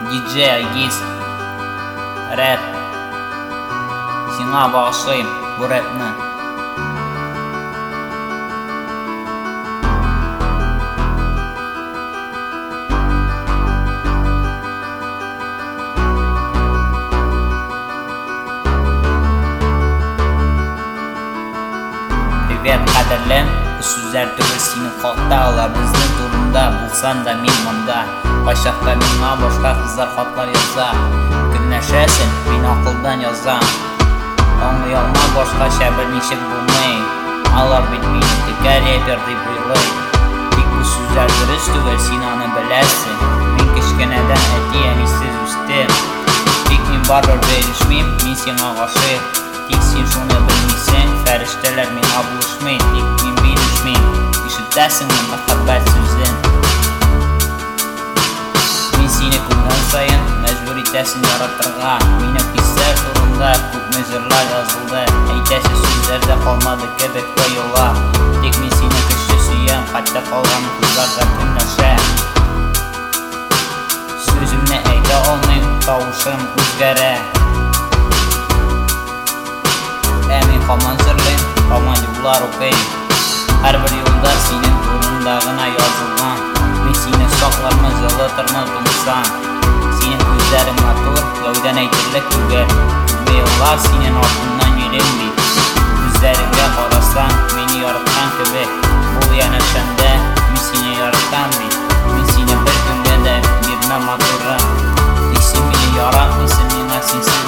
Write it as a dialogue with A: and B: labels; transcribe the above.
A: DJ Айгиз Рэп. Сиңа багышлыйм бу рэпны. Привет, кадерлем. Bu sözler түгел синең хаттагылар. Безнең турында булсаң да мин монда. Кайчакта миңа башка кызлар хатлар яза. Көнләшәсең, мин акылдан язам. Аңлый алмам башкача берничек булмый. Алар бит мине тикәр ябер дип уйлый. Тик бу сүзләр дөрес түгел, син аны беләсең. Мин кечкенәдән әти-әнисез үстем. Тик мин барыбер белешмим, мин сиңа гашыйк. Тик син шуны белмисең, фәрештәләр миңа булышмый. Тик мин белешмим, ишетәсеңме мәхәббәт сүзен? Мин сине күргән саен мәҗбүр итәсең яратырга. Минем хисләр турында күпме җырлар язылды. Әйтәсе сүзләр дә калмады кебек тоела. Тик мин сине көчле сөям, хәтта калган кызлар да көнләшә. Сүземне әйтә алмыйм, тавышым үзгәрә. Мин һаман җырлыйм, һаман юллар укыйм. Һәрбер юлда синең турында гына язылган. Мин сине саклармын, җылытырмын булсаң. Синең күзләрең матур, гәүдәң әйтерлек түгел. Күпме еллар синең артыңнан йөрим бит. Күзләреңгә карасаң, мине яраткан кебек. Бул янәшәмдә мин сине яраткан бит. Мин сине бер көнгә дә бирмәм матурым. Тик син мине яратмыйсың, миңа синсез